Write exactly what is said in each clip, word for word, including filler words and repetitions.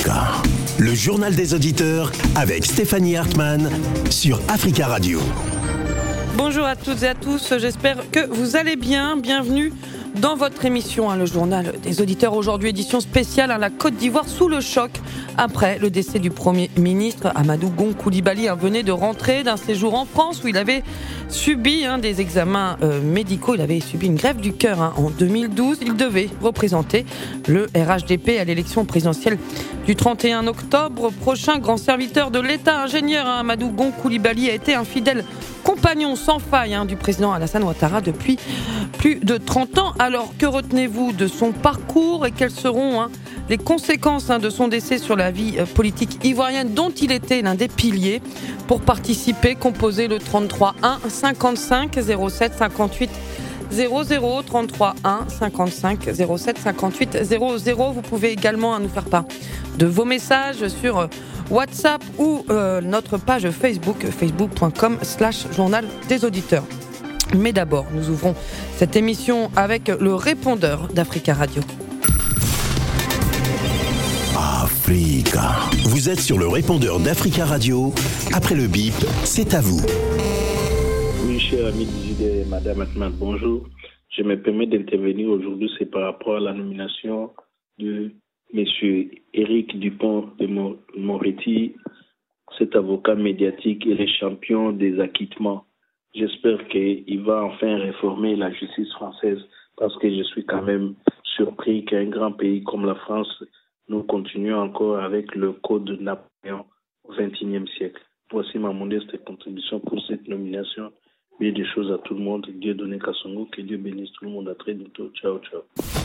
Africa, le journal des auditeurs avec Stéphanie Hartmann sur Africa Radio. Bonjour à toutes et à tous, j'espère que vous allez bien. Bienvenue dans votre émission, hein, le journal des auditeurs. Aujourd'hui, édition spéciale, hein, la Côte d'Ivoire sous le choc après le décès du Premier ministre Amadou Gon Coulibaly, hein, venait de rentrer d'un séjour en France où il avait subi hein, des examens euh, médicaux. Il avait subi une greffe du cœur hein, en deux mille douze. Il devait représenter le R H D P à l'élection présidentielle du trente et un octobre prochain. Grand serviteur de l'État, ingénieur, hein, Amadou Gon Coulibaly a été un fidèle compagnon sans faille hein, du président Alassane Ouattara depuis plus de trente ans. Alors, que retenez-vous de son parcours et quelles seront hein, les conséquences hein, de son décès sur la vie euh, politique ivoirienne dont il était l'un des piliers? Pour participer, composez le trente-trois un cinquante-cinq zéro sept cinquante-huit zéro zéro, trente-trois un cinquante-cinq zéro sept cinquante-huit zéro zéro. Vous pouvez également hein, nous faire part de vos messages sur euh, WhatsApp ou euh, notre page Facebook, facebook.com slash journal des auditeurs. Mais d'abord, nous ouvrons cette émission avec le répondeur d'Africa Radio. Africa. Vous êtes sur le répondeur d'Africa Radio. Après le bip, c'est à vous. Oui, cher ami Didier et Madame Atman, bonjour. Je me permets d'intervenir aujourd'hui, c'est par rapport à la nomination de Monsieur Éric Dupont de Moretti, cet avocat médiatique et le champion des acquittements. J'espère qu'il va enfin réformer la justice française parce que je suis quand même surpris qu'un grand pays comme la France, nous continuons encore avec le code de Napoléon au vingt et unième siècle. Voici ma modeste contribution pour cette nomination. Bien des choses à tout le monde. Dieu donne Kassongo, que Dieu bénisse tout le monde. À très bientôt. Ciao, ciao.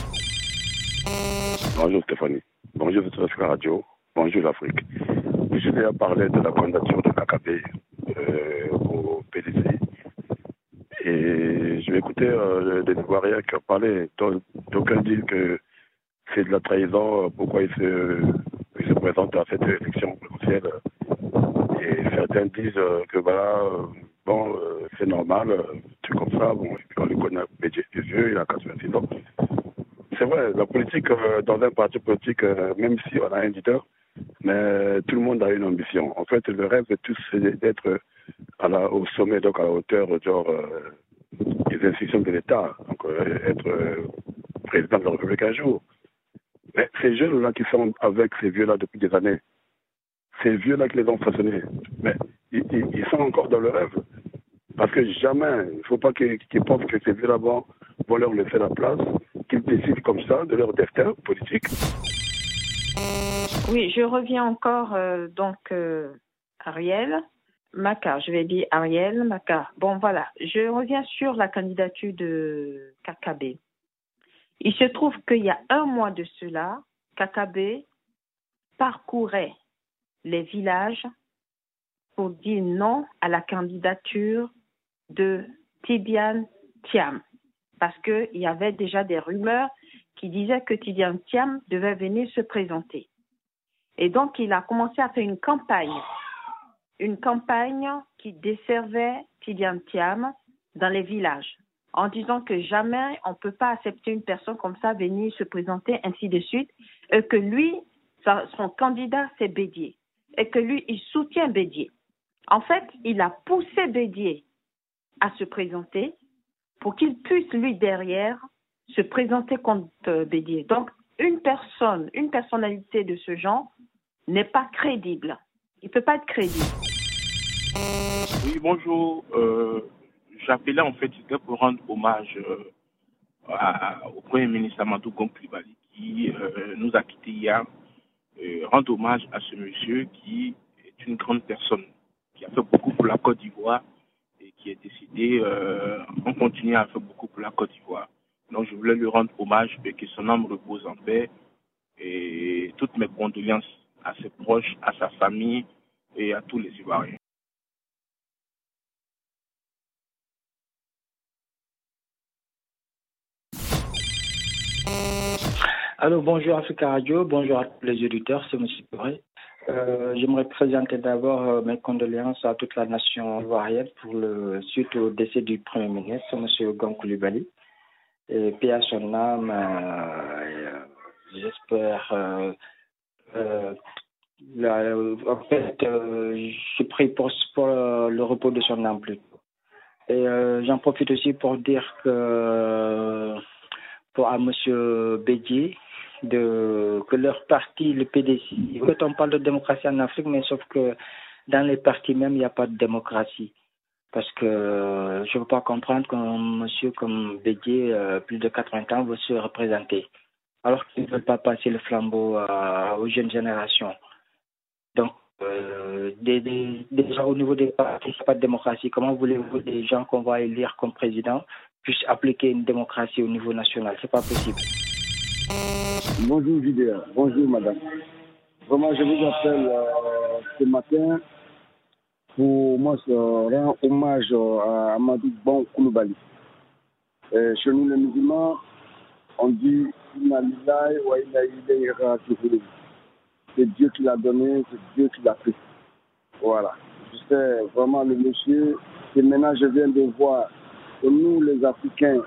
Bonjour Stéphanie. Bonjour Africa Radio. Bonjour l'Afrique. Je vais parler de la candidature de K K B euh, au P D C. Et je vais écouter euh, des Ivoiriens qui ont parlé. D'aucuns disent que c'est de la trahison. Pourquoi il se, il se présente à cette élection présidentielle. Et certains disent euh, que voilà, euh, bon, euh, c'est normal, euh, c'est comme ça. Bon, et puis on le connaît, Bédier des yeux, il a quatre-vingt-six ans. C'est vrai, la politique, euh, dans un parti politique, euh, même si on a un leader, mais tout le monde a une ambition. En fait, le rêve de tous, c'est d'être à la, au sommet, donc à la hauteur genre, euh, des institutions de l'État, donc euh, être euh, président de la République un jour. Mais ces jeunes-là qui sont avec ces vieux-là depuis des années, ces vieux-là qui les ont façonnés, mais ils, ils, ils sont encore dans le rêve. Parce que jamais, il ne faut pas qu'ils, qu'ils pensent que ces vieux-là vont, vont leur laisser la place, qu'ils décident comme ça de leur destin politique. Oui, je reviens encore, euh, donc, euh, Ariel Maka, je vais dire Ariel Maka. Bon, voilà, je reviens sur la candidature de K K B. Il se trouve qu'il y a un mois de cela, K K B parcourait les villages pour dire non à la candidature de Tidiane Thiam. Parce qu'il y avait déjà des rumeurs qui disaient que Tidiane Thiam devait venir se présenter. Et donc, il a commencé à faire une campagne, une campagne qui desservait Tidiane Thiam dans les villages, en disant que jamais on ne peut pas accepter une personne comme ça venir se présenter, ainsi de suite, et que lui, son candidat, c'est Bédier, et que lui, il soutient Bédier. En fait, il a poussé Bédier à se présenter pour qu'il puisse, lui, derrière, se présenter contre Bédier. Donc, une personne, une personnalité de ce genre n'est pas crédible. Il ne peut pas être crédible. Oui, bonjour. Euh, j'appelais en fait pour rendre hommage euh, à, au Premier ministre Amadou Gon Coulibaly qui euh, nous a quittés hier. Euh, rendre hommage à ce monsieur qui est une grande personne, qui a fait beaucoup pour la Côte d'Ivoire et qui est décidé, euh, on continue à faire beaucoup pour la Côte d'Ivoire. Donc je voulais lui rendre hommage et que son âme repose en paix et toutes mes condoléances à ses proches, à sa famille et à tous les Ivoiriens. Alors bonjour Africa Radio, bonjour à tous les auditeurs, c'est M. Touré. Euh, j'aimerais présenter d'abord euh, mes condoléances à toute la nation ivoirienne pour le, suite au décès du Premier ministre, M. Gon Coulibaly. Et paix à son âme, euh, et, euh, j'espère euh, Euh, là, en fait, euh, je prie pour, pour euh, le repos de son âme plutôt. Et euh, j'en profite aussi pour dire que pour à Monsieur Bédier, de que leur parti, le P D C, en fait, on parle de démocratie en Afrique, mais sauf que dans les partis même, il n'y a pas de démocratie. Parce que euh, je ne peux pas comprendre qu'un monsieur comme Bédier, euh, plus de quatre-vingts ans, veut se représenter, alors qu'ils ne veulent pas passer le flambeau euh, aux jeunes générations. Donc, euh, des, des, déjà au niveau des partis, il n'y a pas de démocratie. Comment voulez-vous des gens qu'on va élire comme président puissent appliquer une démocratie au niveau national? C'est pas possible. Bonjour Vidéa, bonjour madame. Vraiment, je vous appelle euh, ce matin pour moi rendre hommage à Amadou Bon Coulibaly. Euh, chez nous les musulmans, on dit Inna lillahi wa inna ilayhi raji'un. C'est Dieu qui l'a donné, c'est Dieu qui l'a pris. Voilà. Je sais vraiment le monsieur, et maintenant je viens de voir que nous les Africains,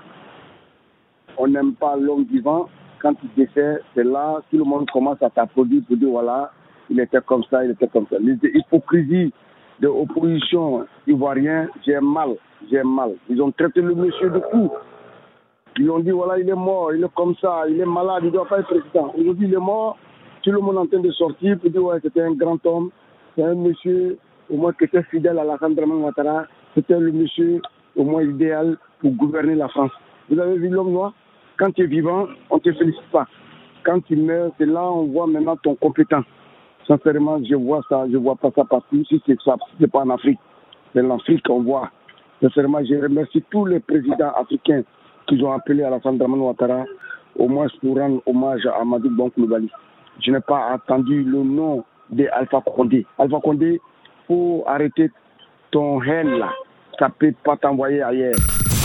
on n'aime pas l'homme vivant. Quand il décède, c'est là, tout le monde commence à t'applaudir pour dire voilà, il était comme ça, il était comme ça. L'hypocrisie de l'opposition ivoirienne, j'ai mal, j'ai mal. Ils ont traité le monsieur de fou. Ils ont dit voilà, il est mort, il est comme ça, il est malade, il ne doit pas être président. Aujourd'hui, il est mort, tout le monde est en train de sortir pour dire ouais, c'était un grand homme, c'est un monsieur au moins qui était fidèle à Alassane Dramane Ouattara, c'était le monsieur au moins idéal pour gouverner la France. Vous avez vu l'homme noir? Quand tu es vivant, on ne te félicite pas. Quand tu meurs, c'est là on voit maintenant ton compétent. Sincèrement, je vois ça, je ne vois pas ça partout. Si c'est ça, si ce n'est pas en Afrique, c'est en Afrique qu'on voit. Sincèrement, je remercie tous les présidents africains qui ont appelé à Alassane Dramane Ouattara, au moins pour rendre hommage à Amadou Bon Coulibaly. Je n'ai pas entendu le nom d'Alpha Condé. Alpha Condé, il faut arrêter ton haine là. Ça ne peut pas t'envoyer ailleurs.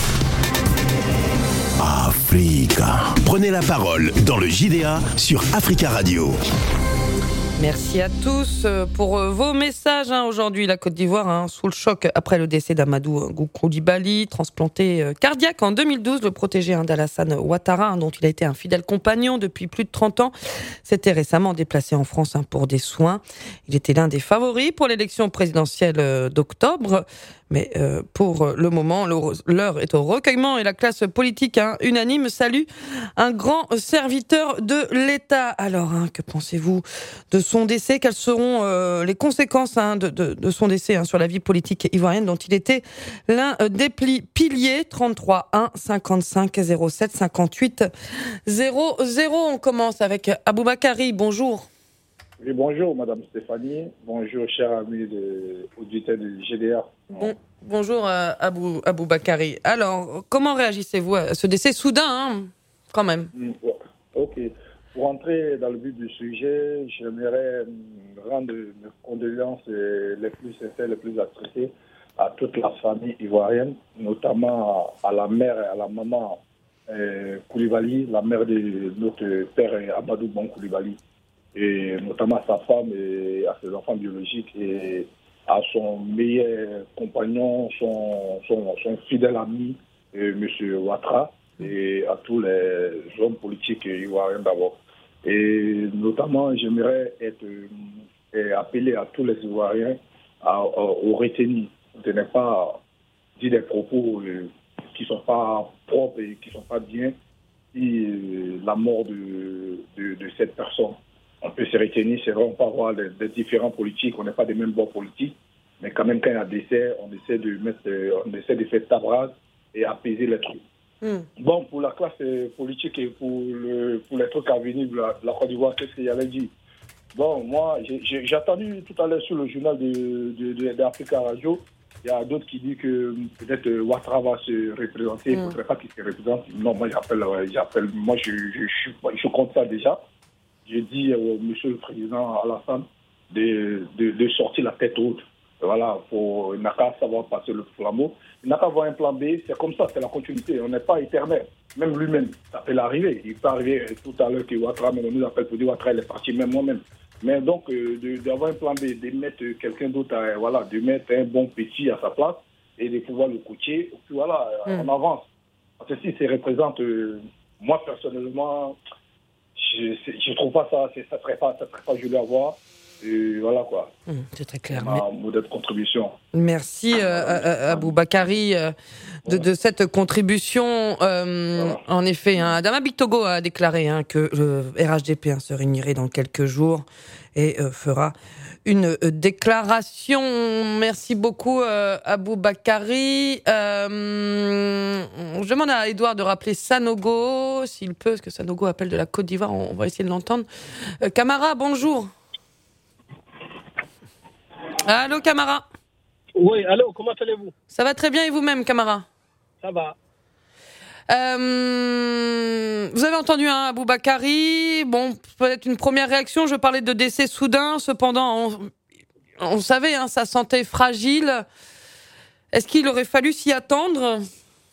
Africa. Prenez la parole dans le J D A sur Africa Radio. Merci à tous pour vos messages. Hein. Aujourd'hui, la Côte d'Ivoire, hein, sous le choc après le décès d'Amadou Coulibaly, transplanté cardiaque en deux mille douze, le protégé hein, d'Alassane Ouattara, hein, dont il a été un fidèle compagnon depuis plus de trente ans, s'était récemment déplacé en France hein, pour des soins. Il était l'un des favoris pour l'élection présidentielle d'octobre. Mais euh, pour le moment, l'heure est au recueillement et la classe politique hein, unanime salue un grand serviteur de l'État. Alors, hein, que pensez-vous de son décès? Quelles seront euh, les conséquences hein, de, de, de son décès hein, sur la vie politique ivoirienne dont il était l'un des pli- piliers? Trente-trois un cinquante-cinq zéro sept cinquante-huit zéro zéro. On commence avec Aboubakari. Bonjour. Oui, bonjour Madame Stéphanie, bonjour chers amis de auditeurs du G D A. Bon, bonjour euh, Abou, Aboubakari. Alors, comment réagissez-vous à ce décès soudain, hein, quand même? mm, Ok, pour entrer dans le vif du sujet, j'aimerais rendre mes condoléances les plus sincères, les plus attristées à toute la famille ivoirienne, notamment à la mère et à la maman euh, Coulibaly, la mère de notre père Amadou Bon Coulibaly, et notamment à sa femme et à ses enfants biologiques et à son meilleur compagnon, son, son, son fidèle ami, M. Ouattara, et à tous les hommes politiques ivoiriens d'abord. Et notamment, j'aimerais être euh, appelé à tous les Ivoiriens à, à, au retenir, de ne pas dire des propos euh, qui ne sont pas propres et qui ne sont pas bien, et euh, la mort de, de, de cette personne. On peut se retenir, c'est vrai, on peut avoir des, des différents politiques, on n'est pas des mêmes bords politiques, mais quand même quand il y a décès, on essaie de mettre, on essaie de faire table rase et apaiser les trucs. Mm. Bon, pour la classe politique et pour, le, pour les trucs à venir de la, de la Côte d'Ivoire, qu'est-ce qu'il y avait dit? Bon, moi, j'ai, j'ai, j'ai entendu tout à l'heure sur le journal de, de, de, d'Africa Radio, il y a d'autres qui disent que peut-être Ouattara va se représenter, il mm. ne faudrait pas qu'il se représente. Non, moi, j'appelle, j'appelle moi, je, je, je, je, je compte ça déjà. J'ai dit au monsieur le président Alassane de, de, de sortir la tête haute. Voilà, pour, il n'a qu'à savoir passer le flambeau. Il n'a qu'à avoir un plan B, c'est comme ça, c'est la continuité. On n'est pas éternel. Même lui-même, ça peut l'arriver. Il peut arriver tout à l'heure que Ouattara nous appelle pour dire Ouattara, il est parti, même moi-même. Mais donc, euh, de, d'avoir un plan B, de mettre quelqu'un d'autre, à, voilà, de mettre un bon petit à sa place et de pouvoir le coacher, puis voilà, mm. on avance. Parce que si ça représente, euh, moi personnellement, je ne trouve pas ça, c'est, ça ne serait pas, ça serait pas joli à voir. Et voilà quoi. Mmh, c'est très clair. Ma mais... modeste contribution. Merci euh, Aboubakari euh, de, de cette contribution. Euh, voilà. En effet, hein, Adama Bictogo a déclaré hein, que le R H D P hein, se réunirait dans quelques jours et euh, fera une euh, déclaration. Merci beaucoup euh, Aboubakari. Euh, je demande à Edouard de rappeler Sanogo, s'il peut, parce que Sanogo appelle de la Côte d'Ivoire, on, on va essayer de l'entendre. Euh, Camara, bonjour. Allô, Camara. Oui, allô, comment allez-vous? Ça va très bien et vous-même, Camara? Ça va. Euh, vous avez entendu hein, Aboubakari. Bon, peut-être une première réaction. Je parlais de décès soudain. Cependant, on, on savait, hein, sa santé fragile. Est-ce qu'il aurait fallu s'y attendre?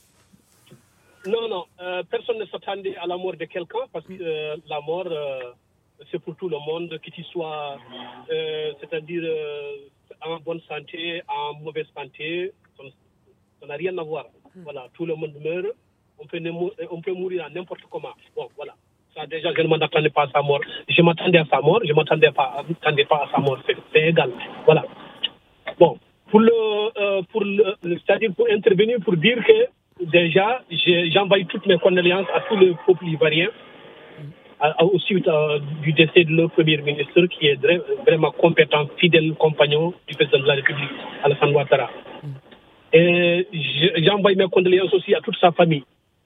Non, non. Euh, personne ne s'attendait à la mort de quelqu'un parce que euh, la mort, euh, c'est pour tout le monde, qu'il soit, euh, c'est-à-dire euh, en bonne santé, en mauvaise santé, ça n'a rien à voir. Voilà, tout le monde meurt, on peut, on peut mourir à n'importe comment. Bon, voilà. Ça, déjà, je ne m'attendais pas à sa mort. Je m'attendais à sa mort, je ne m'attendais pas, m'attendais pas à sa mort. C'est, c'est égal. Voilà. Bon, pour le, euh, pour le, c'est-à-dire pour intervenir, pour dire que déjà, j'envoie toutes mes condoléances à tout le peuple ivoirien, au suite euh, du décès de leur premier ministre qui est vraiment compétent, fidèle compagnon du président de la République, Alassane Ouattara. Et j'envoie mes condoléances aussi à toute sa famille.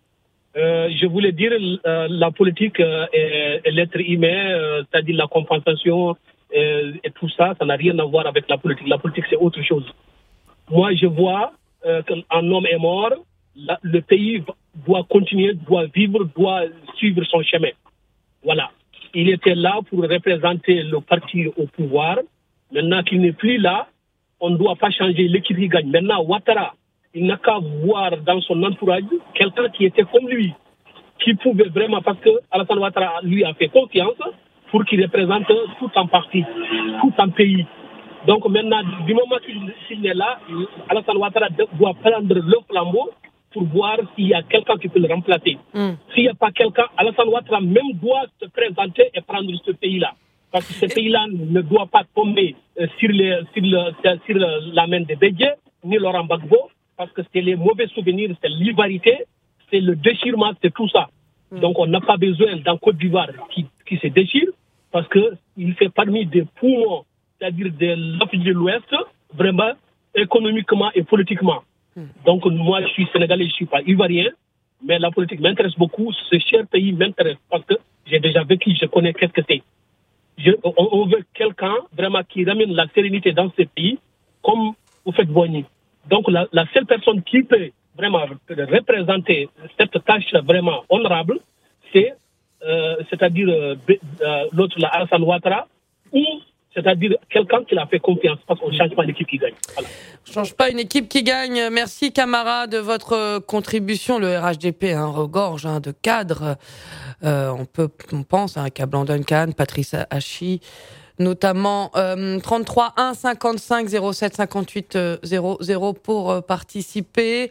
Euh, je voulais dire euh, la politique euh, et, et l'être humain, euh, c'est-à-dire la compensation euh, et tout ça, ça n'a rien à voir avec la politique. La politique, c'est autre chose. Moi, je vois euh, qu'un homme est mort, la, le pays doit continuer, doit vivre, doit suivre son chemin. Voilà. Il était là pour représenter le parti au pouvoir. Maintenant qu'il n'est plus là, on ne doit pas changer l'équipe qui gagne. Maintenant, Ouattara, il n'a qu'à voir dans son entourage quelqu'un qui était comme lui, qui pouvait vraiment, parce que Alassane Ouattara lui a fait confiance pour qu'il représente tout un parti, tout un pays. Donc maintenant, du moment qu'il, qu'il est là, Alassane Ouattara doit prendre le flambeau pour voir s'il y a quelqu'un qui peut le remplacer. Mm. S'il n'y a pas quelqu'un, Alassane Ouattara même doit se présenter et prendre ce pays-là. Parce que ce pays-là ne doit pas tomber sur, les, sur, le, sur la main de Bédié, ni Laurent Gbagbo, parce que c'est les mauvais souvenirs, c'est l'ivarité, c'est le déchirement, c'est tout ça. Mm. Donc on n'a pas besoin d'un Côte d'Ivoire qui, qui se déchire, parce qu'il fait parmi des poumons, c'est-à-dire de l'Afrique de l'Ouest, vraiment économiquement et politiquement. Donc moi je suis sénégalais, je ne suis pas ivoirien, mais la politique m'intéresse beaucoup, ce cher pays m'intéresse parce que j'ai déjà vécu, je connais qu'est-ce que c'est. Je, on, on veut quelqu'un vraiment qui ramène la sérénité dans ce pays, comme vous faites Boigny. Donc la, la seule personne qui peut vraiment représenter cette tâche vraiment honorable, c'est, euh, c'est-à-dire euh, euh, l'autre, la Alassane Ouattara, ou c'est-à-dire quelqu'un qui l'a fait confiance, parce qu'on ne change pas l'équipe qui gagne. Voilà. On ne change pas une équipe qui gagne. Merci, Camara, de votre contribution. Le R H D P hein, regorge hein, de cadres. Euh, on, peut, on pense hein, à Blanc Duncan, Patrice Hachi, notamment euh, trente-trois un cinquante-cinq zéro sept cinquante-huit zéro zéro pour euh, participer.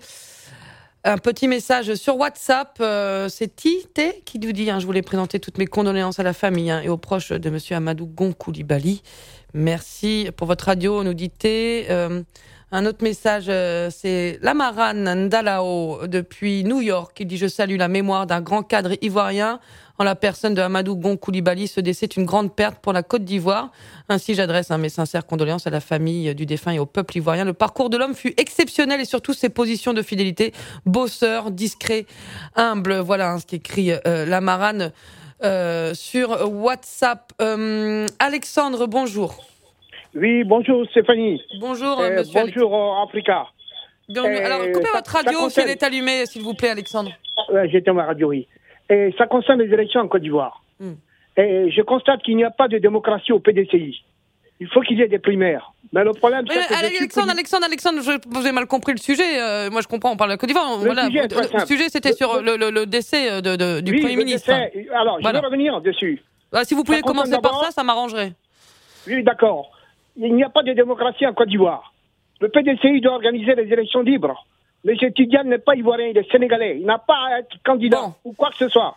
Un petit message sur WhatsApp, euh, c'est Tité qui nous dit, hein, je voulais présenter toutes mes condoléances à la famille hein, et aux proches de monsieur Amadou Gon Coulibaly. Merci pour votre radio, nous dit T. Euh, un autre message, euh, c'est Lamarane Ndalao depuis New York. Il dit, je salue la mémoire d'un grand cadre ivoirien en la personne de Amadou Gon Coulibaly. Ce décès est une grande perte pour la Côte d'Ivoire. Ainsi, j'adresse hein, mes sincères condoléances à la famille du défunt et au peuple ivoirien. Le parcours de l'homme fut exceptionnel et surtout ses positions de fidélité. Bosseur, discret, humble. Voilà hein, ce qu'écrit euh, Lamarane euh, sur WhatsApp. Euh, Alexandre, bonjour. Oui, bonjour Stéphanie. Bonjour euh, monsieur Bonjour euh, Africa. Donc, euh, alors, coupez ça, votre radio si elle est allumée, s'il vous plaît, Alexandre. Ouais, j'étais ma radio, oui. Et ça concerne les élections en Côte d'Ivoire. Mm. Et je constate qu'il n'y a pas de démocratie au P D C I. Il faut qu'il y ait des primaires. Mais le problème, mais c'est que... Alexandre, Alexandre, Alexandre, je, vous avez mal compris le sujet. Euh, moi, je comprends, on parle de la Côte d'Ivoire. Le voilà, sujet, le, le sujet c'était le, sur le, le, le décès de, de, du oui, Premier le ministre. Décès. Alors, je voilà. vais revenir dessus. Bah, si vous pouviez commencer par ça, ça m'arrangerait. Oui, d'accord. Il n'y a pas de démocratie en Côte d'Ivoire. Le P D C I doit organiser les élections libres. M. Tidiane n'est pas ivoirien, il est sénégalais. Il n'a pas à être candidat bon. ou quoi que ce soit.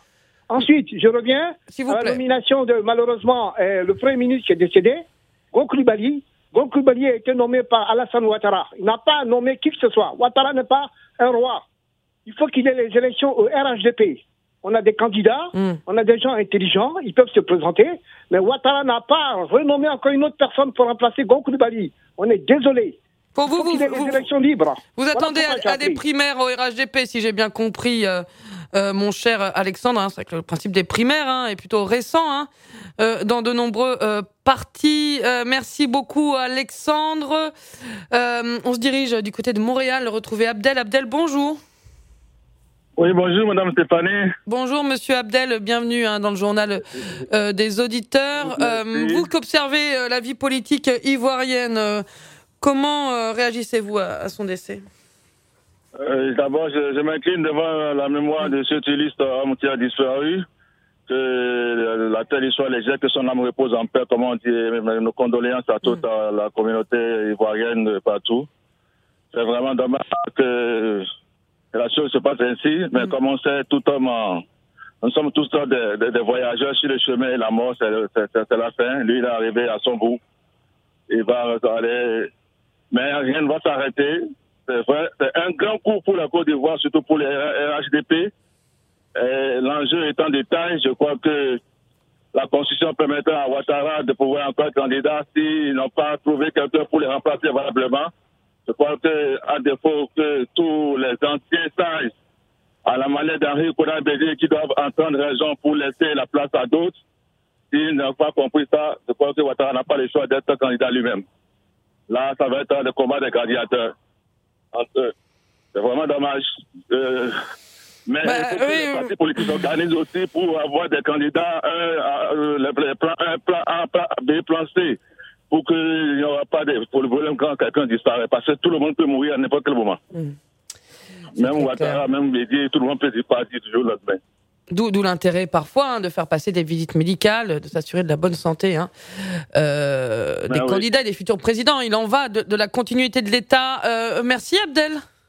Ensuite, je reviens S'il vous à la plaît. nomination de, malheureusement, euh, le Premier ministre qui est décédé, Gon Coulibaly. Gon Coulibaly a été nommé par Alassane Ouattara. Il n'a pas nommé qui que ce soit. Ouattara n'est pas un roi. Il faut qu'il y ait les élections au R H D P. On a des candidats, mm. on a des gens intelligents, ils peuvent se présenter, mais Ouattara n'a pas renommé encore une autre personne pour remplacer Gon Coulibaly. On est désolé. Pour vous, vous, vous, vous, élections libres. Vous Voilà attendez à, à des primaires au R H D P, si j'ai bien compris, euh, euh, mon cher Alexandre. Hein, c'est vrai que le principe des primaires hein, est plutôt récent hein, euh, dans de nombreux euh, partis. Euh, merci beaucoup, Alexandre. Euh, on se dirige du côté de Montréal, retrouver Abdel. Abdel, bonjour. Oui, bonjour, Madame Stéphanie. Bonjour, Monsieur Abdel, bienvenue hein, dans le journal euh, des auditeurs. Euh, vous qui observez euh, la vie politique ivoirienne, euh, comment euh, réagissez-vous à, à son décès? euh, D'abord, je, je m'incline devant la mémoire de ce touriste homme qui a disparu. Que la telle histoire légère, que son âme repose en paix, comme on dit. Nos condoléances à toute mm. la communauté ivoirienne partout. C'est vraiment dommage que la chose se passe ainsi, mais mmh. comme on sait, tout homme, nous sommes tous des, des, des voyageurs sur le chemin et la mort, c'est, c'est, c'est la fin. Lui, il est arrivé à son bout. Il va aller, mais rien ne va s'arrêter. C'est vrai, c'est un grand coup pour la Côte d'Ivoire, surtout pour les R H D P. Et l'enjeu est en détail. Je crois que la Constitution permettra à Ouattara de pouvoir encore être candidat s'ils n'ont pas trouvé quelqu'un pour les remplacer valablement. Je crois qu'à défaut que tous les anciens sages, à la manière d'Henri Konan Bédié, qui doivent entendre raison pour laisser la place à d'autres, s'ils n'ont pas compris ça, je crois que Ouattara n'a pas le choix d'être candidat lui-même. Là, ça va être le combat des gladiateurs entre eux. C'est vraiment dommage. Euh, mais bah, il faut que oui, les partis politiques s'organisent aussi pour avoir des candidats, un, un, les plans, un plan A, plan B, plan C. Pour qu'il n'y aura pas de problème quand quelqu'un disparaît. Parce que tout le monde peut mourir à n'importe quel moment. Mmh. Même Ouattara, même Bédié, tout le monde peut disparaître du jour au lendemain. D'où, d'où l'intérêt parfois hein, de faire passer des visites médicales, de s'assurer de la bonne santé hein, euh, des ben candidats oui. et des futurs présidents. Il en va de, de la continuité de l'État. Euh, merci Abdel.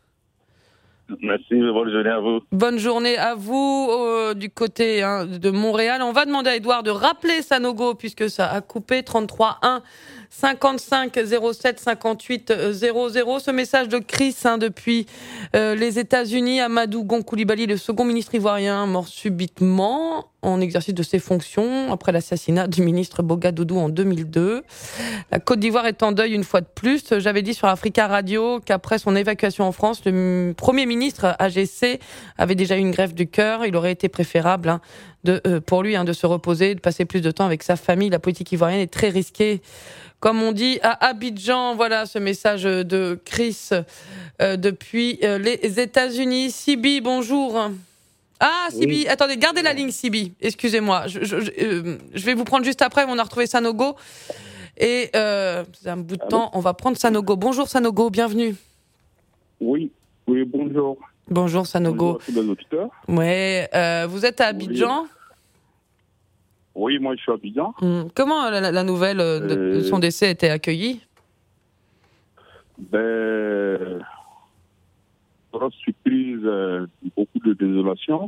Merci, bonne journée à vous. Bonne journée à vous euh, du côté hein, de Montréal. On va demander à Edouard de rappeler Sanogo puisque ça a coupé. Trente-trois un cinquante-cinq zéro sept cinquante-huit zéro zéro. Ce message de Chris hein, depuis euh, les États-Unis. Amadou Gon Coulibaly, le second ministre ivoirien, mort subitement en exercice de ses fonctions après l'assassinat du ministre Boga Doudou en deux mille deux. La Côte d'Ivoire est en deuil une fois de plus. J'avais dit sur Africa Radio qu'après son évacuation en France, le Premier ministre A G C avait déjà eu une greffe du cœur. Il aurait été préférable hein, de, euh, pour lui hein, de se reposer, de passer plus de temps avec sa famille. La politique ivoirienne est très risquée. Comme on dit à Abidjan, voilà ce message de Chris euh, depuis euh, les États-Unis. Sibi, bonjour. Ah, Sibi, oui. Attendez, gardez la ligne, Sibi. Excusez-moi, je, je, je, euh, je vais vous prendre juste après. On a retrouvé Sanogo. Et euh, c'est un bout de temps, on va prendre Sanogo. Bonjour Sanogo, bienvenue. Oui, oui, bonjour. Bonjour Sanogo. Bonjour à tous les auditeurs. Ouais, euh, vous êtes à Abidjan ? Oui. Oui, moi je suis à Abidjan. Hum. Comment la, la nouvelle de, de son décès a été accueillie ? Ben, grosse surprise, euh, beaucoup de désolation.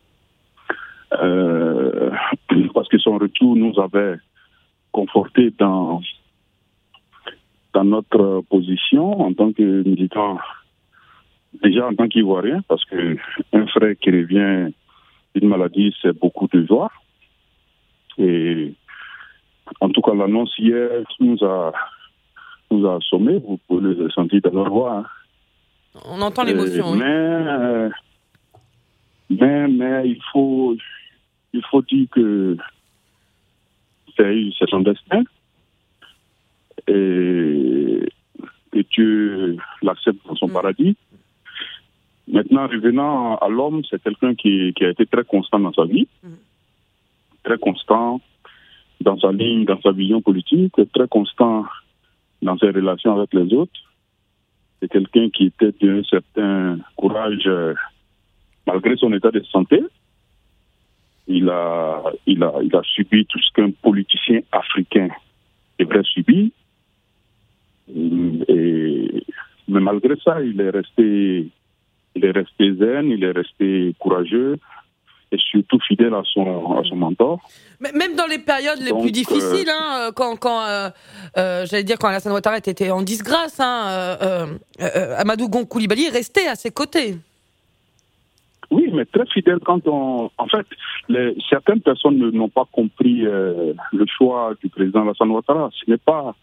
Euh, parce que son retour nous avait conforté dans, dans notre position en tant que militant, déjà en tant qu'Ivoirien, parce qu'un frère qui revient d'une maladie, c'est beaucoup de joie. Et en tout cas, l'annonce hier nous a, nous a assommés, vous pouvez le sentir dans notre voix. Hein. On entend l'émotion, euh, mais, oui. mais, mais il faut, il faut dire que c'est, c'est son destin et, et Dieu l'accepte dans son paradis. Maintenant, revenant à l'homme, c'est quelqu'un qui, qui a été très constant dans sa vie. Mm. Très constant dans sa ligne, dans sa vision politique, très constant dans ses relations avec les autres. C'est quelqu'un qui était d'un certain courage euh, malgré son état de santé. Il a, il a, il a subi tout ce qu'un politicien africain devrait subir. Et, mais malgré ça, il est resté, il est resté zen, il est resté courageux. et surtout fidèle à son, à son mentor. Mais même dans les périodes les Donc, plus difficiles, euh, hein, quand, quand euh, euh, j'allais dire quand Alassane Ouattara était en disgrâce, hein, euh, euh, Amadou Gon Coulibaly restait à ses côtés. Oui, mais très fidèle quand on... En fait, les, certaines personnes ne, n'ont pas compris euh, le choix du président Alassane Ouattara. Ce n'est pas...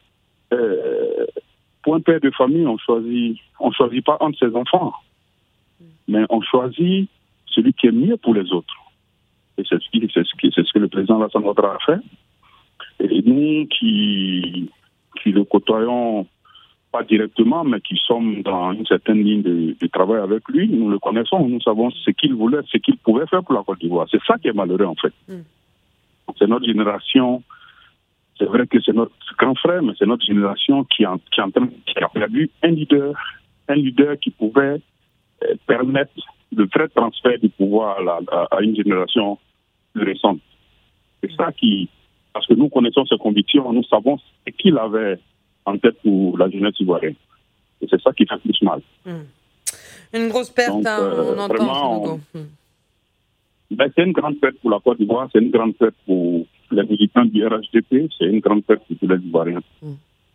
Euh, pour un père de famille, on choisit, on choisit pas entre ses enfants, mais on choisit celui qui est mieux pour les autres. Et c'est ce, qui, c'est ce, qui, c'est ce que le président Alassane Ouattara a fait. Et nous qui, qui le côtoyons pas directement, mais qui sommes dans une certaine ligne de, de travail avec lui, nous le connaissons, nous savons ce qu'il voulait, ce qu'il pouvait faire pour la Côte d'Ivoire. C'est ça qui est malheureux, en fait. Mm. C'est notre génération, c'est vrai que c'est notre grand frère, mais c'est notre génération qui, en, qui, en train, qui a perdu un leader, un leader qui pouvait euh, permettre le vrai transfert du pouvoir à, la, à, à une génération plus récente. C'est ça qui... Parce que nous connaissons ses convictions, nous savons ce qu'il avait en tête pour la jeunesse ivoirienne. Et c'est ça qui fait plus mal. Mmh. Une grosse perte, Donc, hein, euh, on entend. Vraiment, on... Mmh. ben, c'est une grande perte pour la Côte d'Ivoire, c'est une grande perte pour les militants du R H D P, c'est une grande perte pour tous les Ivoiriens. Mmh.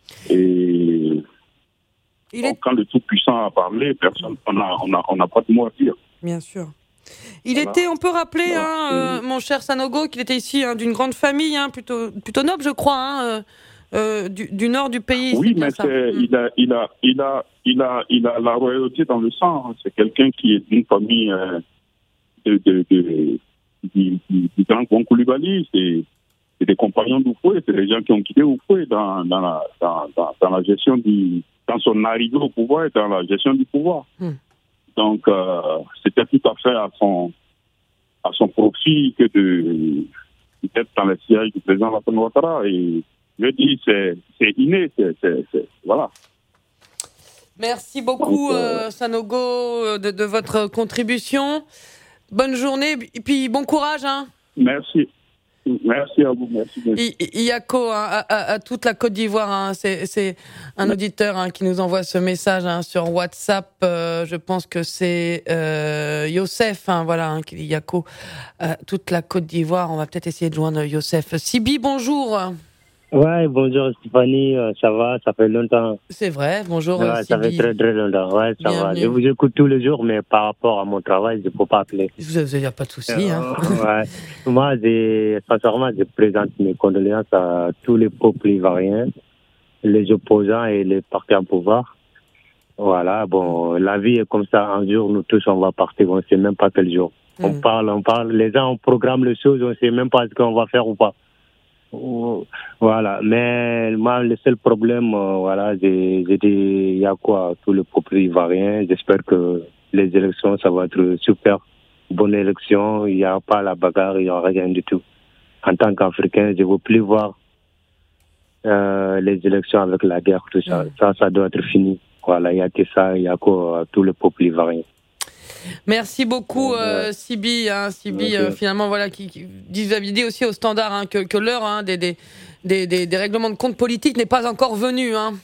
Et Il donc, est... quand le Tout-Puissant a parlé, personne, on n'a on a, on a pas de mot à dire. Bien sûr. Il voilà. était, on peut rappeler, voilà. hein, euh, mon cher Sanogo, qu'il était ici hein, d'une grande famille, hein, plutôt, plutôt noble, je crois, hein, euh... Euh, du, du nord du pays. Oui, mais c'est, il, a, il, a, il, a, il, a, il a la royauté dans le sang. C'est quelqu'un qui est d'une famille euh, de, de, de, du, du, du grand Gon Coulibaly. C'est, c'est des compagnons d'Oufoué. C'est des gens qui ont quitté Oufoué dans, dans, la, dans, dans, dans la gestion du... dans son arrivée au pouvoir et dans la gestion du pouvoir. Hmm. Donc, euh, c'était tout à fait à son, à son profit que de, d'être dans le siège du président Alassane Ouattara. Et je dis, c'est, c'est inné, c'est, c'est, c'est, voilà. Merci beaucoup, Donc, euh, Sanogo, de, de votre contribution. Bonne journée, et puis bon courage. Hein. Merci. Merci à vous. Merci. I- Iako, hein, à, à, à toute la Côte d'Ivoire, hein, c'est, c'est un auditeur hein, qui nous envoie ce message hein, sur WhatsApp. Euh, je pense que c'est euh, Youssef, hein, voilà, hein, Iako, euh, toute la Côte d'Ivoire. On va peut-être essayer de joindre Youssef. Sibi, bonjour. Ouais, bonjour Stéphanie, ça va, ça fait longtemps. C'est vrai, bonjour ouais, ça fait très très longtemps, ouais, ça Bienvenue. va. Je vous écoute tous les jours, mais par rapport à mon travail, je ne peux pas appeler. Vous n'avez pas de souci. Euh, hein. ouais. Moi, j'ai, sincèrement, je présente mes condoléances à tous les peuples ivoiriens, les opposants et les partis en pouvoir. Voilà, bon, la vie est comme ça, un jour, nous tous, on va partir, on ne sait même pas quel jour. Mm. On parle, on parle, les gens, on programme les choses, on ne sait même pas ce qu'on va faire ou pas. Voilà, mais moi, le seul problème, euh, voilà, j'ai, j'ai dit, il y a quoi, tout le peuple ivoirien. J'espère que les élections, ça va être super bonne élection. Il n'y a pas la bagarre, il n'y a rien du tout. En tant qu'Africain, je ne veux plus voir euh, les élections avec la guerre, tout ça. Mm. Ça, ça doit être fini. Voilà, il n'y a que ça, il y a quoi, tout le peuple ivoirien. Merci beaucoup, euh, Sibi. Hein, Sibi, okay. euh, finalement, voilà, qui, qui dit aussi au standard hein, que, que l'heure hein, des, des, des, des, des règlements de compte politique n'est pas encore venue. Hein.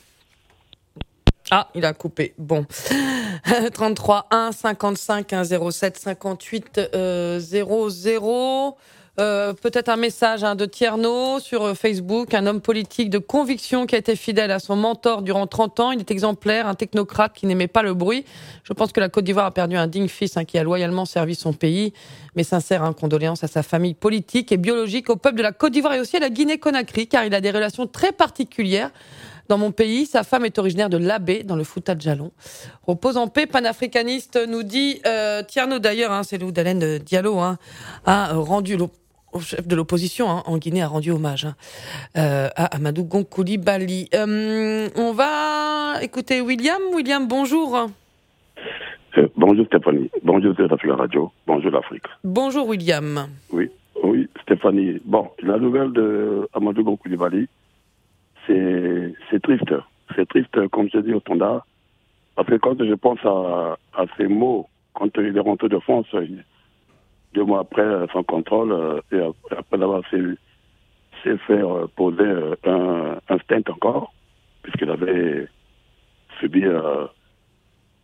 Ah, il a coupé. Bon. trente-trois un cinquante-cinq zéro sept cinquante-huit zéro zéro. Euh, peut-être un message hein, de Tierno sur Facebook, un homme politique de conviction qui a été fidèle à son mentor durant trente ans. Il est exemplaire, un technocrate qui n'aimait pas le bruit. Je pense que la Côte d'Ivoire a perdu un digne fils hein, qui a loyalement servi son pays. Mes sincères hein, condoléances à sa famille politique et biologique, au peuple de la Côte d'Ivoire et aussi à la Guinée-Conakry, car il a des relations très particulières. Dans mon pays, sa femme est originaire de Labé, dans le Fouta Djallon. Repose en paix, panafricaniste, nous dit euh, Tierno d'ailleurs, hein, c'est Lou Dalen Diallo, hein, a rendu l'op- au chef de l'opposition hein, en Guinée a rendu hommage hein, euh, à Amadou Gon Coulibaly. Euh, on va écouter William. William, bonjour. Euh, bonjour Stéphanie. Bonjour la radio. Bonjour l'Afrique. Bonjour William. Oui, oui Stéphanie. Bon, la nouvelle de Amadou Gon Coulibaly, c'est, c'est triste. C'est triste, comme je dis au standard, parce que quand je pense à, à ces mots, quand il est rentré de France, deux mois après son contrôle, euh, et après avoir fait, s'est fait euh, poser euh, un, un stent encore, puisqu'il avait subi euh,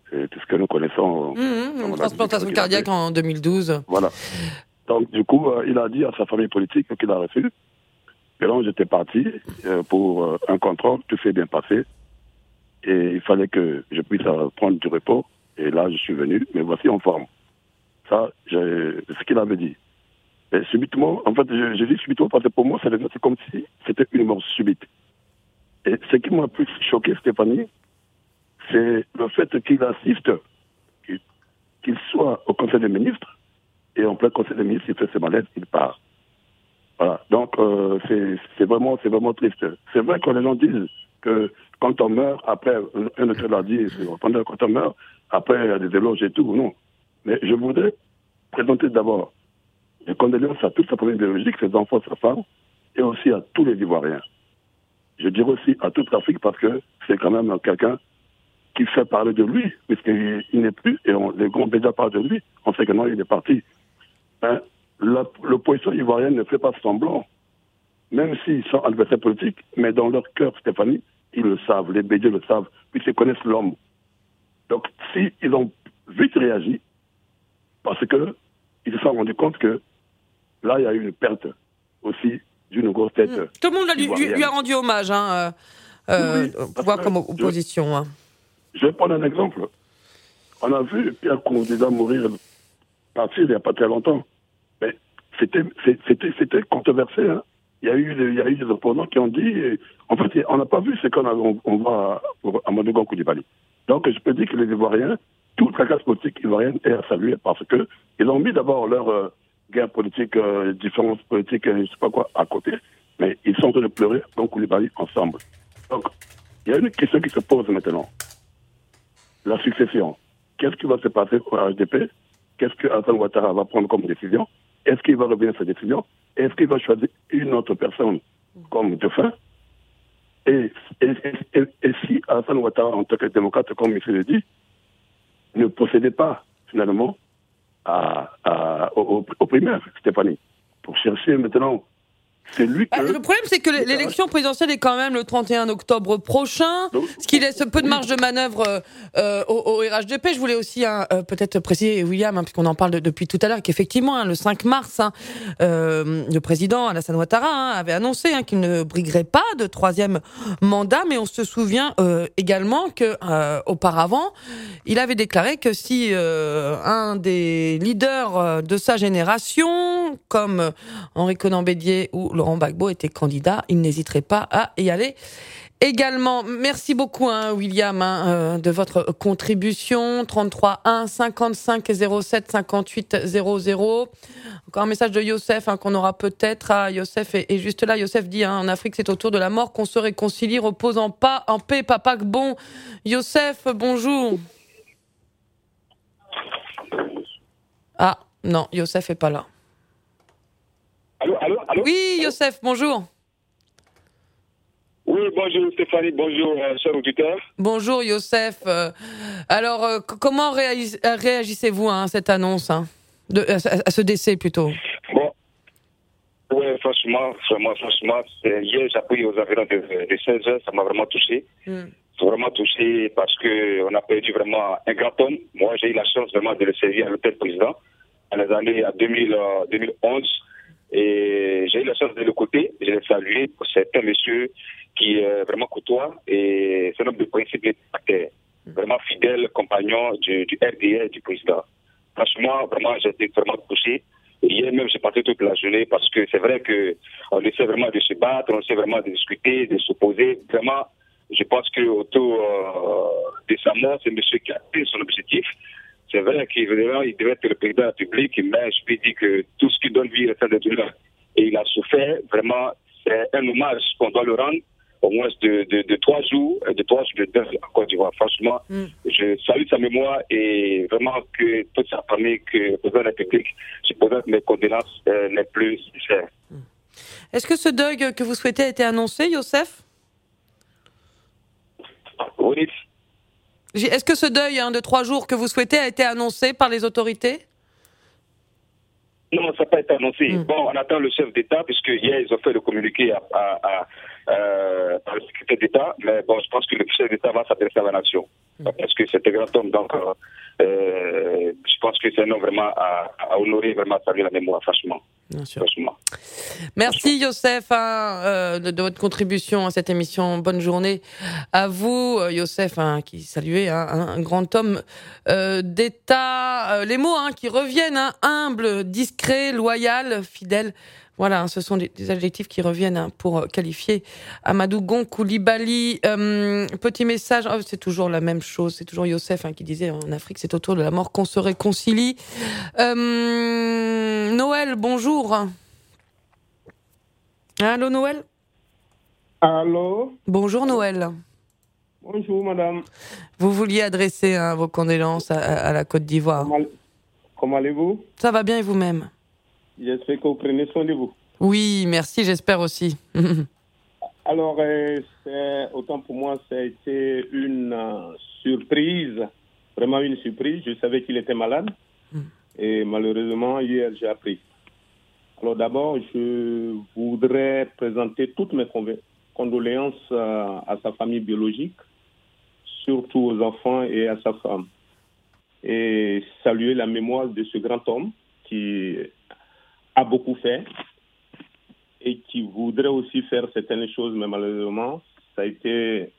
C'est tout ce que nous connaissons. Mmh, une transplantation cardiaque en deux mille douze. Voilà. Donc, du coup, euh, il a dit à sa famille politique qu'il a reçu. Et là, j'étais parti euh, pour euh, un contrôle, tout s'est bien passé. Et il fallait que je puisse euh, prendre du repos. Et là, je suis venu, mais voici en forme. Ça, c'est ce qu'il avait dit. Et subitement, en fait, je, je dis subitement parce que pour moi, c'est comme si c'était une mort subite. Et ce qui m'a plus choqué, Stéphanie, c'est le fait qu'il assiste, qu'il, qu'il soit au Conseil des ministres, et en plein Conseil des ministres, il fait ses malaises, il part. Voilà. Donc, euh, c'est, c'est, vraiment, c'est vraiment triste. C'est vrai que les gens disent que quand on meurt, après, un autre l'a dit, quand on meurt, après, il y a des éloges et tout, non. Mais je voudrais présenter d'abord les condoléances à toute sa famille biologique, ses enfants, sa femme, et aussi à tous les Ivoiriens. Je dirais aussi à toute l'Afrique parce que c'est quand même quelqu'un qui fait parler de lui, puisqu'il il n'est plus, et on, les grands médias parlent de lui. On sait que non, il est parti. Ben, la, l'opposition ivoirienne ne fait pas semblant, même s'ils sont adversaires politiques, mais dans leur cœur, Stéphanie, ils le savent, les médias le savent, puisqu'ils connaissent l'homme. Donc, s'ils ont vite réagi, parce qu'ils se sont rendus compte que là, il y a eu une perte aussi d'une grosse tête. Mmh. Tout le monde lui, lui a rendu hommage, hein, euh, oui, oui, pouvoir comme opposition. Je, hein. je vais prendre un exemple. On a vu Pierre Kouroundé mourir, partir il n'y a pas très longtemps. Mais c'était, c'était, c'était controversé. Hein. Il y a eu, il y a eu des opposants qui ont dit, en fait, on n'a pas vu ce qu'on a, on, on va à Amadou Koulibaly. Donc, je peux dire que les Ivoiriens, toute la classe politique ivoirienne est à saluer parce que ils ont mis d'abord leur euh, guerre politique, euh, différences politiques, euh, je ne sais pas quoi, à côté, mais ils sont en train de pleurer donc Koulibaly ensemble. Donc, il y a une question qui se pose maintenant. La succession. Qu'est-ce qui va se passer au H D P? Qu'est-ce que Alassane Ouattara va prendre comme décision? Est-ce qu'il va revenir à sa décision? Est-ce qu'il va choisir une autre personne comme dauphin? Et, et, et, et si Alassane Ouattara, en tant que démocrate, comme il le dit, ne procédait pas, finalement, à, à, au, au primaire, Stéphanie, pour chercher maintenant celui que... Bah, le problème, c'est que l'élection présidentielle est quand même le trente et un octobre prochain, donc, ce qui laisse peu de marge de manœuvre euh, au, au R H D P. Je voulais aussi hein, euh, peut-être préciser, William, hein, puisqu'on en parle de, depuis tout à l'heure, qu'effectivement, hein, le cinq mars, hein, euh, le président Alassane Ouattara hein, avait annoncé hein, qu'il ne briguerait pas de troisième mandat, mais on se souvient euh, également que euh, auparavant, il avait déclaré que si euh, un des leaders de sa génération, comme Henri Konan Bédier ou Laurent Gbagbo était candidat, il n'hésiterait pas à y aller également. Merci beaucoup, hein, William, hein, euh, de votre contribution. trente-trois un cinquante-cinq zéro sept cinquante-huit zéro zéro. Encore un message de Youssef hein, qu'on aura peut-être. Ah, Youssef est, est juste là. Youssef dit hein, en Afrique, c'est autour de la mort qu'on se réconcilie, reposant pas en paix. Papa bon. Youssef, bonjour. Ah, non, Youssef est pas là. Allô, allô, allô? Oui, Youssef, bonjour. Oui, bonjour Stéphanie, bonjour euh, cher auditeur. Bonjour Youssef. Euh, alors, euh, comment réagis- réagissez-vous hein, à cette annonce, hein, de, à, à ce décès plutôt? Bon, oui, franchement, franchement, franchement, c'est, hier j'ai appris aux environs de, de seize heures, ça m'a vraiment touché. Mm. C'est vraiment touché parce qu'on a perdu vraiment un grand homme. Moi, j'ai eu la chance vraiment de le servir à l'hôtel président dans les années deux mille, euh, deux mille onze. Et j'ai eu la chance de le côté, je l'ai salué. C'est un monsieur qui est vraiment courtois et c'est un homme de principe et de caractère. Vraiment fidèle compagnon du, du R D R du président. Franchement, vraiment, j'ai été vraiment touché. Et hier même, j'ai passé toute la journée parce que c'est vrai qu'on essaie vraiment de se battre, on essaie vraiment de discuter, de s'opposer. Vraiment, je pense qu'autour euh, de sa mort, c'est un monsieur qui a atteint son objectif. C'est vrai qu'il il devait être le président de la République, mais je peux dire que tout ce qui donne vie est de douleur. Et il a souffert, vraiment, c'est un hommage qu'on doit le rendre, au moins de, de, de trois jours, de trois jours de deuil en Côte d'Ivoire. Franchement, mm. je salue sa mémoire et vraiment que toute sa famille, que le président de la République, je présente mes condoléances euh, les plus sincères. Mm. Est-ce que ce deuil que vous souhaitez a été annoncé, Youssef? Oui. Est-ce que ce deuil hein, de trois jours que vous souhaitez a été annoncé par les autorités? Non, ça n'a pas été annoncé. Mmh. Bon, on attend le chef d'État, puisque hier, ils ont fait le communiqué à, à, à, euh, à le secrétaire d'État. Mais bon, je pense que le chef d'État va s'adresser à la nation. parce que c'est un grand homme. Donc, euh, euh, je pense que c'est un nom vraiment à, à honorer, vraiment à saluer la mémoire, franchement. Bien sûr. Franchement. Merci Youssef hein, euh, de, de votre contribution à cette émission. Bonne journée à vous, euh, Youssef, hein, qui saluait hein, un, un grand homme euh, d'État. Euh, les mots hein, qui reviennent, hein, humble, discret, loyal, fidèle. Voilà, hein, ce sont des, des adjectifs qui reviennent hein, pour qualifier Amadou Gon Coulibaly. Euh, petit message, oh, c'est toujours la même chose, c'est toujours Youssef hein, qui disait en Afrique, c'est autour de la mort qu'on se réconcilie. Euh, Noël, bonjour. Allô Noël ? Allô ? Bonjour Noël. Bonjour madame. Vous vouliez adresser hein, vos condoléances à, à la Côte d'Ivoire. Comment, comment allez-vous ? Ça va bien et vous-même ? J'espère que vous prenez soin de vous. Oui, merci, j'espère aussi. Alors, euh, c'est, autant pour moi, ça a été une euh, surprise, vraiment une surprise. Je savais qu'il était malade mm. et malheureusement, hier, j'ai appris. Alors d'abord, je voudrais présenter toutes mes condoléances euh, à sa famille biologique, surtout aux enfants et à sa femme. Et saluer la mémoire de ce grand homme qui a beaucoup fait et qui voudrait aussi faire certaines choses, mais malheureusement, ça a été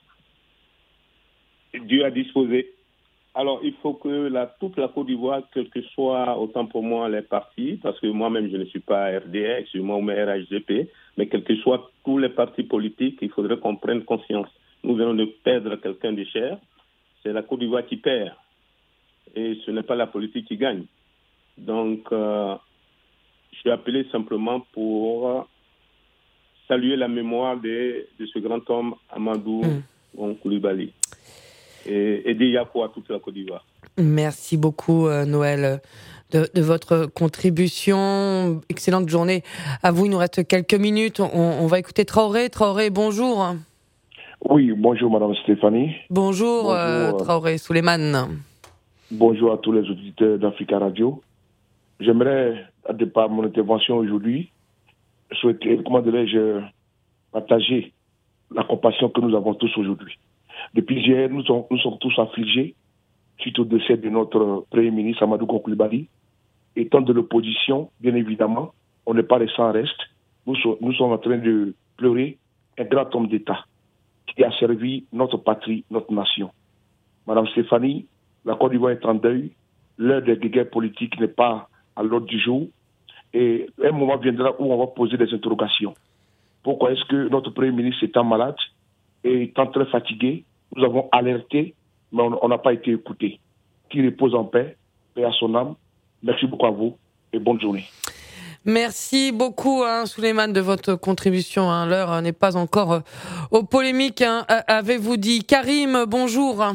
Dieu a disposé. Alors, il faut que la, toute la Côte d'Ivoire, quel que soit, autant pour moi, les partis, parce que moi-même, je ne suis pas R D X, je suis moi-même R H D P, mais quel que soit tous les partis politiques, il faudrait qu'on prenne conscience. Nous venons de perdre quelqu'un de cher, c'est la Côte d'Ivoire qui perd, et ce n'est pas la politique qui gagne. Donc, euh, je suis appelé simplement pour saluer la mémoire de, de ce grand homme, Amadou mm. Coulibaly. Et aider Yapo à toute la Côte d'Ivoire. Merci beaucoup, euh, Noël, de, de votre contribution. Excellente journée à vous. Il nous reste quelques minutes. On, on va écouter Traoré. Traoré, bonjour. Oui, bonjour, Madame Stéphanie. Bonjour, bonjour euh, Traoré Souleymane. Bonjour à tous les auditeurs d'Africa Radio. J'aimerais, de par mon intervention aujourd'hui, souhaiter, comment dirais-je, partager la compassion que nous avons tous aujourd'hui. Depuis hier, nous sommes, nous sommes tous affligés suite au décès de notre Premier ministre Amadou Gon Coulibaly. Étant de l'opposition, bien évidemment, on n'est pas les sans reste. Nous, so, nous sommes en train de pleurer un grand homme d'État qui a servi notre patrie, notre nation. Madame Stéphanie, la Côte d'Ivoire est en deuil. L'heure des guerres politiques n'est pas à l'ordre du jour. Et un moment viendra où on va poser des interrogations. Pourquoi est-ce que notre Premier ministre étant malade et étant très fatigué, nous avons alerté, mais on n'a pas été écouté. Qu'il repose en paix, paix à son âme. Merci beaucoup à vous et bonne journée. Merci beaucoup, hein, Souleymane, de votre contribution. Hein. L'heure n'est pas encore euh, aux polémiques, hein, avez-vous dit. Karim, bonjour.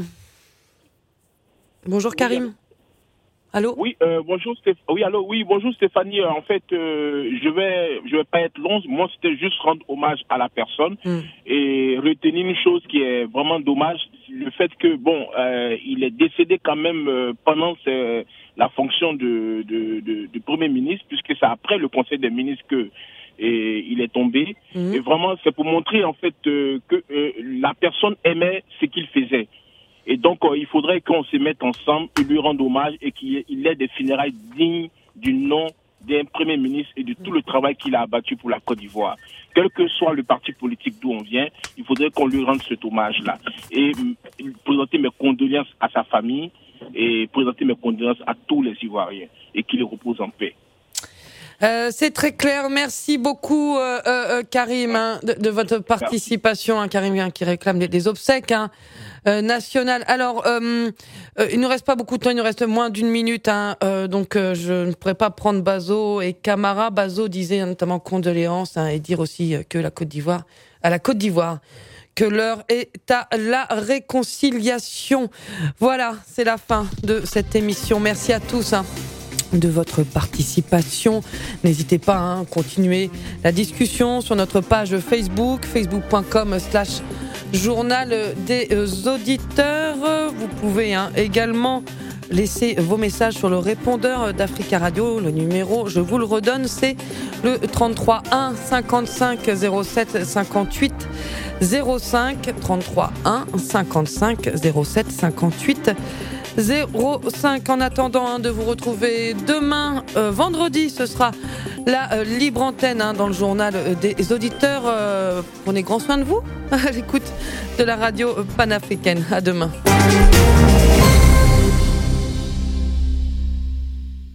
Bonjour, Karim. Oui, allô. Oui, euh, bonjour. Stéph... Oui, allô. Oui, bonjour, Stéphanie. En fait, euh, je vais, je vais pas être long. Moi, c'était juste rendre hommage à la personne mm. et retenir une chose qui est vraiment dommage, le fait que bon, euh, il est décédé quand même euh, pendant ce, la fonction de, de, de, de Premier ministre, puisque c'est après le Conseil des ministres que et, il est tombé. Mm. Et vraiment, c'est pour montrer en fait euh, que euh, la personne aimait ce qu'il faisait. Et donc, euh, il faudrait qu'on se mette ensemble et lui rendre hommage et qu'il ait des funérailles dignes du nom d'un Premier ministre et de tout le travail qu'il a abattu pour la Côte d'Ivoire. Quel que soit le parti politique d'où on vient, il faudrait qu'on lui rende cet hommage-là. Et euh, présenter mes condoléances à sa famille et présenter mes condoléances à tous les Ivoiriens et qu'il repose en paix. Euh, c'est très clair. Merci beaucoup, euh, euh, Karim, hein, de, de votre participation. Hein, Karim hein, qui réclame des, des obsèques hein, euh, nationales. Alors, euh, euh, il ne nous reste pas beaucoup de temps. Il nous reste moins d'une minute. Hein, euh, donc, euh, je ne pourrais pas prendre Bazo et Camara. Bazo disait hein, notamment condoléances hein, et dire aussi que la Côte d'Ivoire, à la Côte d'Ivoire, que l'heure est à la réconciliation. Voilà, c'est la fin de cette émission. Merci à tous. Hein. de votre participation. N'hésitez pas à hein, continuer la discussion sur notre page Facebook, facebook.com slash journal des auditeurs. Vous pouvez hein, également laisser vos messages sur le répondeur d'Africa Radio. Le numéro, je vous le redonne, c'est le trente-trois un cinquante-cinq zéro sept cinquante-huit zéro cinq. trente-trois un cinquante-cinq zéro sept cinquante-huit zéro cinq. En attendant hein, de vous retrouver demain, euh, vendredi, ce sera la euh, libre antenne hein, dans le journal euh, des auditeurs. Euh, prenez grand soin de vous à l'écoute de la radio panafricaine. À demain.